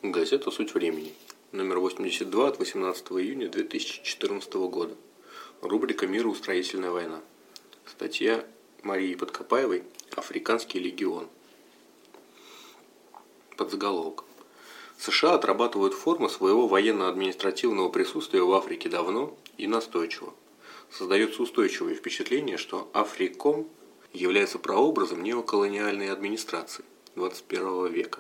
Газета «Суть времени», номер 82 от 18 июня 2014 года. Рубрика «Мироустроительная война». Статья Марии Подкопаевой «Африканский легион». Подзаголовок. США отрабатывают формы своего военно-административного присутствия в Африке давно и настойчиво. Создается устойчивое впечатление, что Африком является прообразом неоколониальной администрации 21 века.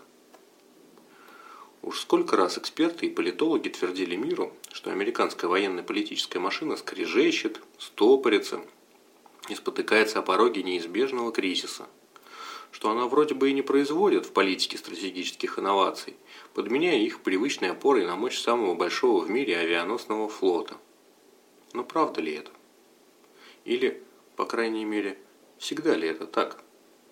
Уж сколько раз эксперты и политологи твердили миру, что американская военно-политическая машина скрежещет, стопорится и спотыкается о пороге неизбежного кризиса, что она вроде бы и не производит в политике стратегических инноваций, подменяя их привычной опорой на мощь самого большого в мире авианосного флота. Но правда ли это? Или, по крайней мере, всегда ли это так?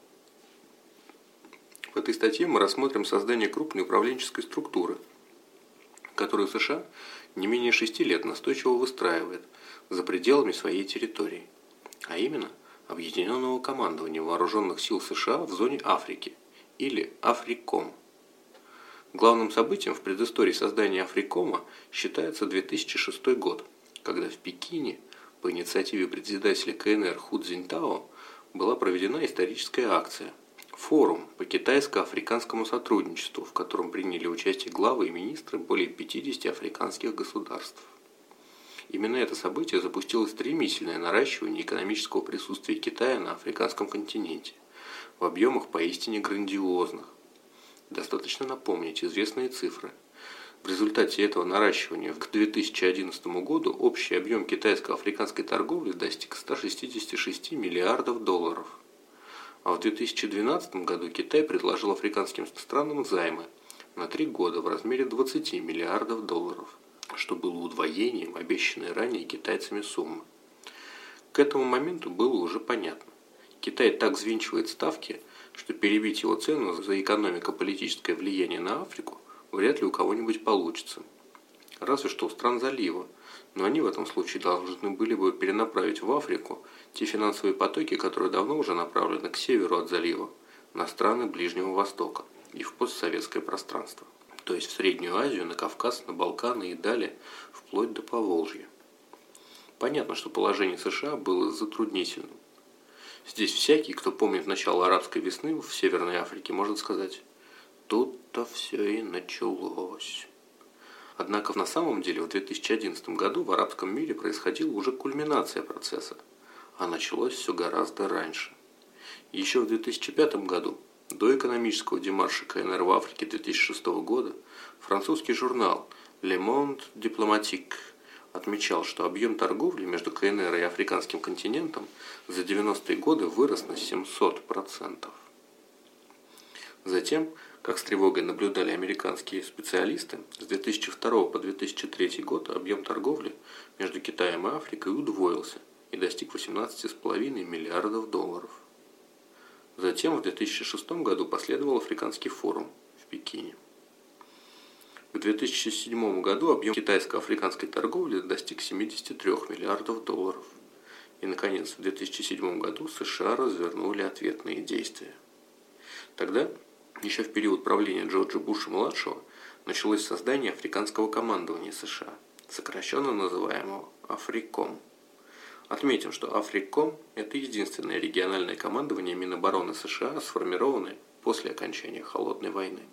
В этой статье мы рассмотрим создание крупной управленческой структуры, которую США не менее 6 лет настойчиво выстраивает за пределами своей территории, а именно Объединенного командования Вооруженных сил США в зоне Африки, или Африком. Главным событием в предыстории создания Африкома считается 2006 год, когда в Пекине по инициативе председателя КНР Ху Цзиньтао была проведена историческая акция «Форум по китайско-африканскому сотрудничеству», в котором приняли участие главы и министры более 50 африканских государств. Именно это событие запустило стремительное наращивание экономического присутствия Китая на африканском континенте в объемах поистине грандиозных. Достаточно напомнить известные цифры. В результате этого наращивания к 2011 году общий объем китайско-африканской торговли достиг 166 миллиардов долларов. А в 2012 году Китай предложил африканским странам займы на 3 года в размере 20 миллиардов долларов, что было удвоением обещанной ранее китайцами суммы. К этому моменту было уже понятно. Китай так взвинчивает ставки, что перебить его цену за экономико-политическое влияние на Африку вряд ли у кого-нибудь получится. Разве что у стран залива, но они в этом случае должны были бы перенаправить в Африку те финансовые потоки, которые давно уже направлены к северу от залива, на страны Ближнего Востока и в постсоветское пространство, то есть в Среднюю Азию, на Кавказ, на Балканы и далее, вплоть до Поволжья. Понятно, что положение США было затруднительным. Здесь всякий, кто помнит начало арабской весны в Северной Африке, может сказать: тут-то все и началось. Однако на самом деле в 2011 году в арабском мире происходила уже кульминация процесса, а началось все гораздо раньше. Еще в 2005 году, до экономического демарша КНР в Африке 2006 года, французский журнал Le Monde Diplomatique отмечал, что объем торговли между КНР и африканским континентом за 90-е годы вырос на 700%. Затем, как с тревогой наблюдали американские специалисты, с 2002 по 2003 год объем торговли между Китаем и Африкой удвоился и достиг 18,5 миллиардов долларов. Затем в 2006 году последовал Африканский форум в Пекине. В 2007 году объем китайско-африканской торговли достиг 73 миллиардов долларов. И, наконец, в 2007 году США развернули ответные действия. Тогда, еще в период правления Джорджа Буша-младшего, началось создание Африканского командования США, сокращенно называемого Африком. Отметим, что Африком – это единственное региональное командование Минобороны США, сформированное после окончания Холодной войны.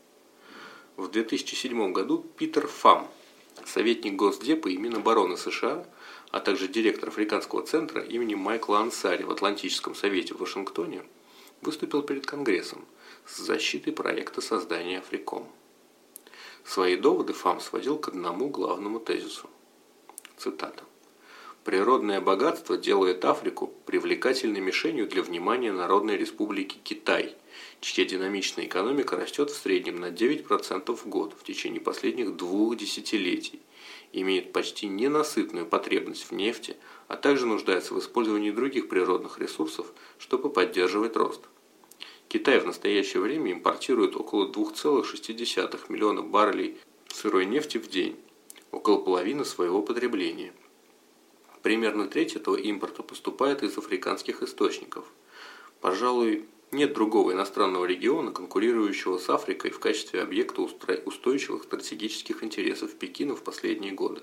В 2007 году Питер Фам, советник Госдепа и Минобороны США, а также директор Африканского центра имени Майкла Ансари в Атлантическом совете в Вашингтоне, выступил перед Конгрессом с защитой проекта создания Африком. Свои доводы Фам сводил к одному главному тезису. Цитата. «Природное богатство делает Африку привлекательной мишенью для внимания Народной Республики Китай, чья динамичная экономика растет в среднем на 9% в год в течение последних 2 десятилетий, имеет почти ненасытную потребность в нефти, а также нуждается в использовании других природных ресурсов, чтобы поддерживать рост. Китай в настоящее время импортирует около 2,6 миллиона баррелей сырой нефти в день, около половины своего потребления. Примерно треть этого импорта поступает из африканских источников. Пожалуй, Нет другого иностранного региона, конкурирующего с Африкой в качестве объекта устойчивых стратегических интересов Пекина в последние годы.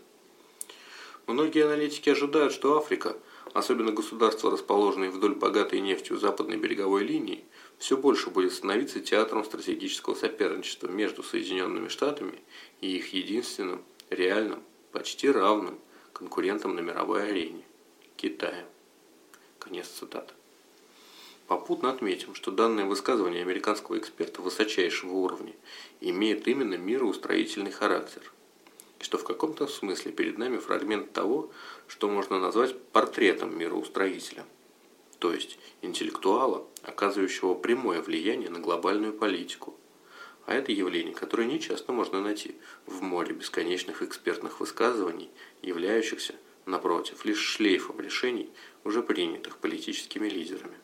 Многие аналитики ожидают, что Африка, особенно государства, расположенные вдоль богатой нефтью западной береговой линии, все больше будет становиться театром стратегического соперничества между Соединенными Штатами и их единственным, реальным, почти равным конкурентом на мировой арене – Китаем. Конец цитаты. Попутно отметим, что данное высказывание американского эксперта высочайшего уровня имеет именно мироустроительный характер, и что в каком-то смысле перед нами фрагмент того, что можно назвать портретом мироустроителя, то есть интеллектуала, оказывающего прямое влияние на глобальную политику. А это явление, которое нечасто можно найти в море бесконечных экспертных высказываний, являющихся, напротив, лишь шлейфом решений, уже принятых политическими лидерами.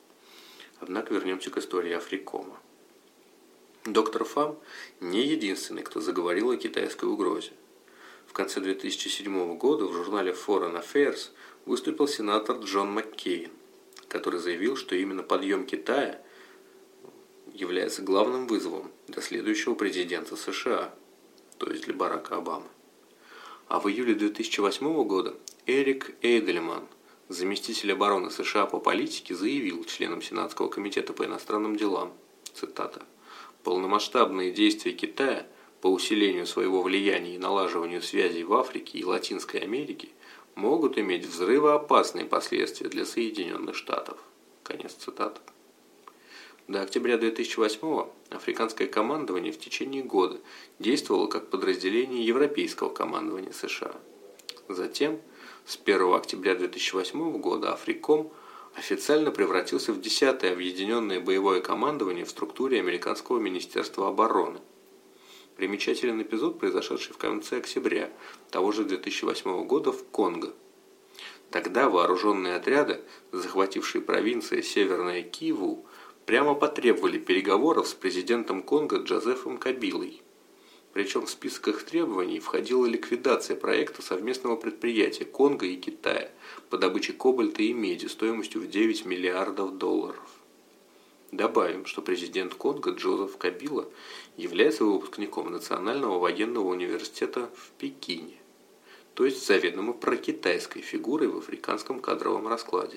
Однако вернемся к истории Африкома. Доктор Фам не единственный, кто заговорил о китайской угрозе. В конце 2007 года в журнале Foreign Affairs выступил сенатор Джон Маккейн, который заявил, что именно подъем Китая является главным вызовом для следующего президента США, то есть для Барака Обамы. А в июле 2008 года Эрик Эйдельман, заместитель обороны США по политике, заявил членам Сенатского комитета по иностранным делам, цитата, «Полномасштабные действия Китая по усилению своего влияния и налаживанию связей в Африке и Латинской Америке могут иметь взрывоопасные последствия для Соединенных Штатов». Конец цитаты. До октября 2008-го африканское командование в течение года действовало как подразделение европейского командования США. Затем, с 1 октября 2008 года, Африком официально превратился в 10-е объединенное боевое командование в структуре американского Министерства обороны. Примечателен эпизод, произошедший в конце октября того же 2008 года в Конго. Тогда вооруженные отряды, захватившие провинции Северная Киву, прямо потребовали переговоров с президентом Конго Джозефом Кабилой. Причем в список их требований входила ликвидация проекта совместного предприятия Конго и Китая по добыче кобальта и меди стоимостью в $9 миллиардов. Добавим, что президент Конго Джозеф Кабила является выпускником Национального военного университета в Пекине, то есть заведомо прокитайской фигурой в африканском кадровом раскладе.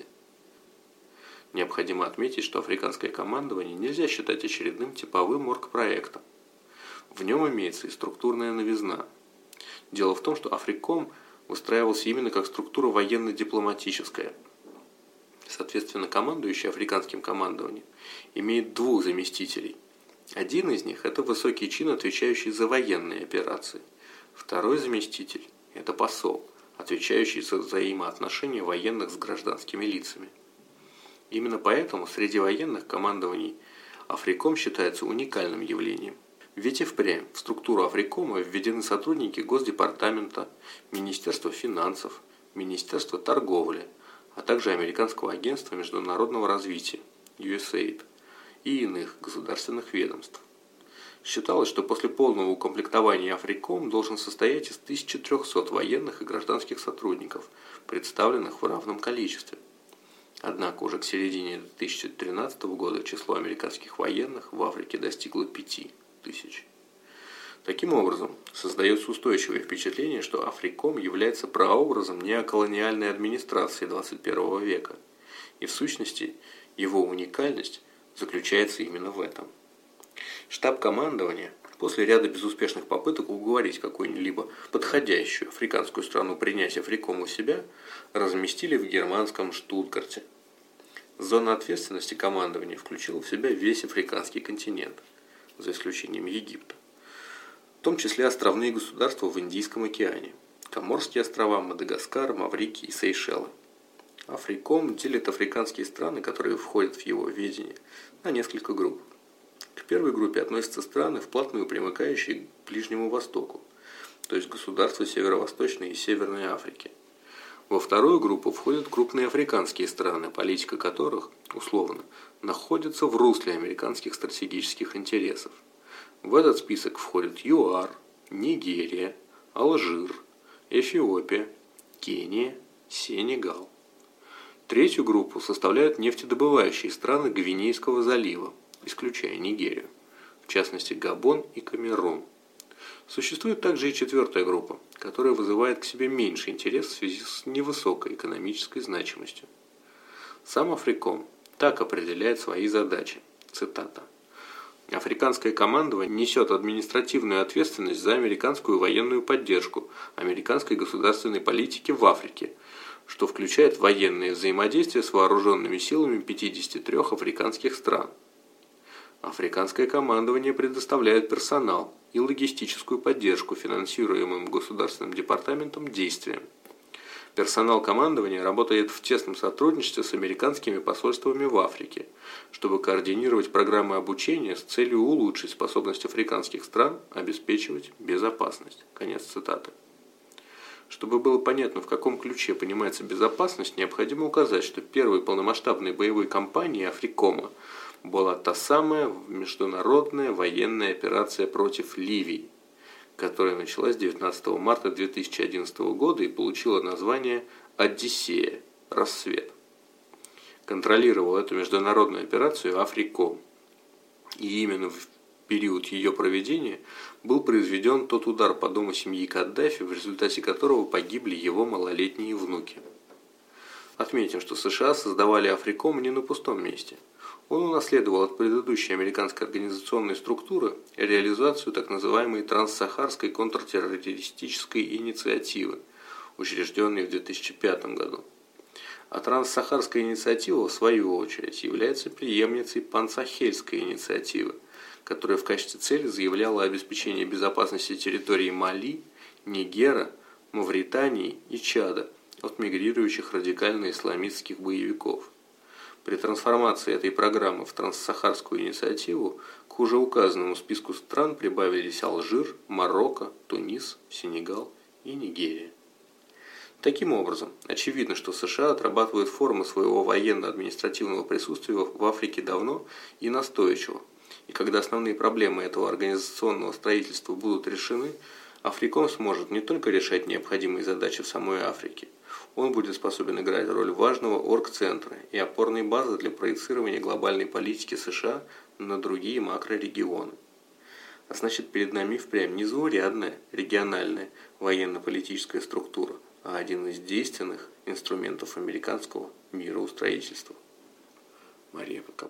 Необходимо отметить, что африканское командование нельзя считать очередным типовым оргпроектом. В нем имеется и структурная новизна. Дело в том, что Африком выстраивался именно как структура военно-дипломатическая. Соответственно, командующий африканским командованием имеет двух заместителей. Один из них – это высокий чин, отвечающий за военные операции. Второй заместитель – это посол, отвечающий за взаимоотношения военных с гражданскими лицами. Именно поэтому среди военных командований Африком считается уникальным явлением. Ведь и впрямь в структуру Африкома введены сотрудники Госдепартамента, Министерства финансов, Министерства торговли, а также Американского агентства международного развития USAID и иных государственных ведомств. Считалось, что после полного укомплектования Африком должен состоять из 1300 военных и гражданских сотрудников, представленных в равном количестве. Однако уже к середине 2013 года число американских военных в Африке достигло 5000. Таким образом, создается устойчивое впечатление, что Африком является прообразом неоколониальной администрации 21 века, и в сущности его уникальность заключается именно в этом. Штаб командования после ряда безуспешных попыток уговорить какую-либо подходящую африканскую страну принять Африком у себя, разместили в германском Штутгарте. Зона ответственности командования включила в себя весь африканский континент, за исключением Египта, в том числе островные государства в Индийском океане, Коморские острова, Мадагаскар, Маврикий и Сейшелы. Африком делит африканские страны, которые входят в его ведение, на несколько групп. К первой группе относятся страны, вплотную примыкающие к Ближнему Востоку, то есть государства Северо-Восточной и Северной Африки. Во вторую группу входят крупные африканские страны, политика которых, условно, находится в русле американских стратегических интересов. В этот список входят ЮАР, Нигерия, Алжир, Эфиопия, Кения, Сенегал. Третью группу составляют нефтедобывающие страны Гвинейского залива, исключая Нигерию, в частности Габон и Камерун. Существует также и четвертая группа, которая вызывает к себе меньший интерес в связи с невысокой экономической значимостью. Сам Африком так определяет свои задачи. Цитата. Африканское командование несет административную ответственность за американскую военную поддержку американской государственной политики в Африке, что включает военные взаимодействия с вооруженными силами 53 африканских стран. Африканское командование предоставляет персонал и логистическую поддержку финансируемым Государственным департаментом действиям. Персонал командования работает в тесном сотрудничестве с американскими посольствами в Африке, чтобы координировать программы обучения с целью улучшить способность африканских стран обеспечивать безопасность. Конец цитаты. Чтобы было понятно, в каком ключе понимается безопасность, необходимо указать, что первой полномасштабной боевой кампанией Африкома была та самая международная военная операция против Ливии, которая началась 19 марта 2011 года и получила название «Одиссея. Рассвет». Контролировал эту международную операцию Африком. И именно в период ее проведения был произведен тот удар по дому семьи Каддафи, в результате которого погибли его малолетние внуки. Отметим, что США создавали Африком не на пустом месте. Он унаследовал от предыдущей американской организационной структуры реализацию так называемой Транссахарской контртеррористической инициативы, учрежденной в 2005 году. А Транссахарская инициатива, в свою очередь, является преемницей Пансахельской инициативы, которая в качестве цели заявляла обеспечение безопасности территории Мали, Нигера, Мавритании и Чада от мигрирующих радикально-исламистских боевиков. При трансформации этой программы в Транссахарскую инициативу к уже указанному списку стран прибавились Алжир, Марокко, Тунис, Сенегал и Нигерия. Таким образом, очевидно, что США отрабатывают формы своего военно-административного присутствия в Африке давно и настойчиво, и когда основные проблемы этого организационного строительства будут решены, Африком сможет не только решать необходимые задачи в самой Африке, он будет способен играть роль важного оргцентра и опорной базы для проецирования глобальной политики США на другие макрорегионы. А значит, перед нами впрямь не заурядная региональная военно-политическая структура, а один из действенных инструментов американского мироустроительства. Мария